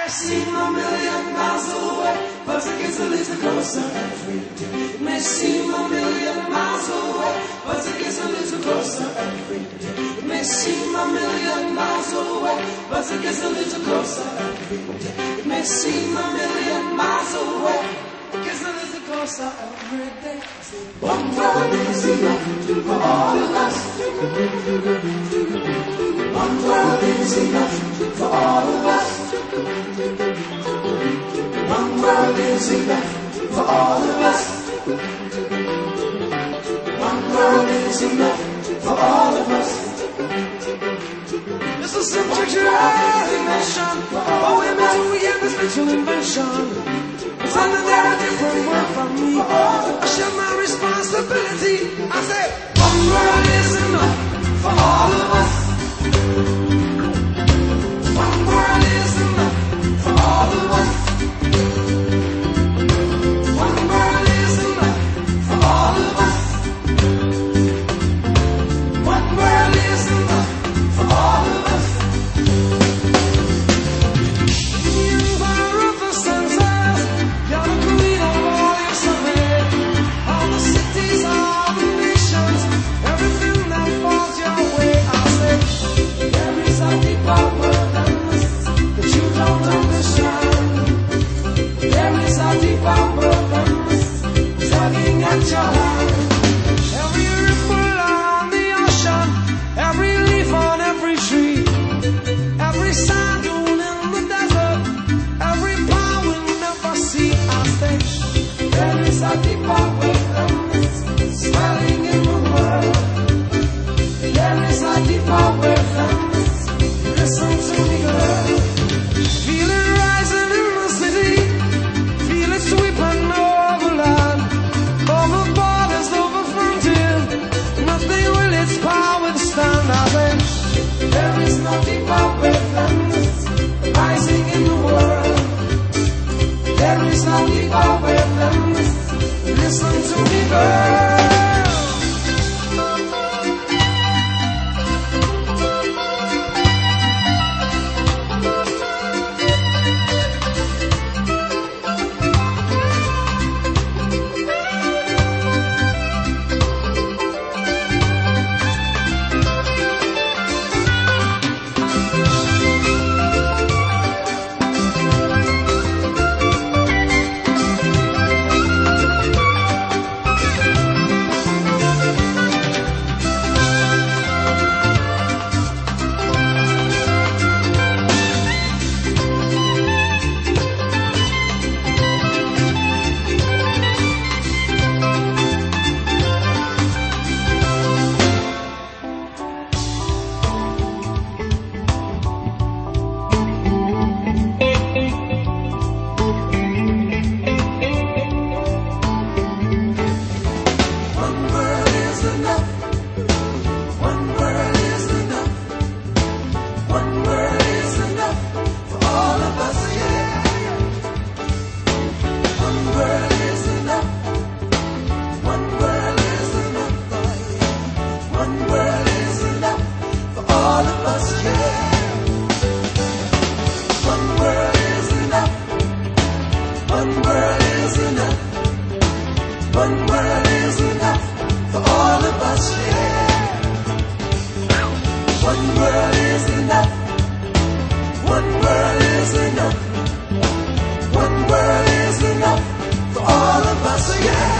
seem a million miles away, but it gets a little closer every day. It may seem a million miles away, but it gets a little closer every day. It may seem a million miles away, but it gets a little closer every day. It may seem a million miles away, it gets a little closer every day. One world is enough for all of us. One world is enough for all of us. One world is enough for all of us. One world is enough for all of us. It's a subject to nation for women who get this special invention. It's under their different world from me. I share my responsibility. I say, one world is enough for all of us. One world is enough for all of us. One world is enough for all of us. One world is enough for all of us. The empire of the senses, you're the queen of all your survey. All the cities, all the nations, everything that falls your way. I say, there is a deeper world than this that you don't understand. There is a deeper world than this tugging at your hand. Every ripple on the ocean, every leaf on every tree, every sand dune in the desert, every power we'll never see. I say, there is a deeper world than this swelling in the world. There is a deeper world than this. Listen to me, girl. Feel it rising in the city. Feel it sweeping over land, over borders, over frontiers. Nothing will its power withstand. I say, there is no deeper world than this rising in the world. There is no deeper world than this. Listen to me, girl. One world is enough for all of us, yeah. One world is enough. One world is enough. One world is enough for all of us, yeah.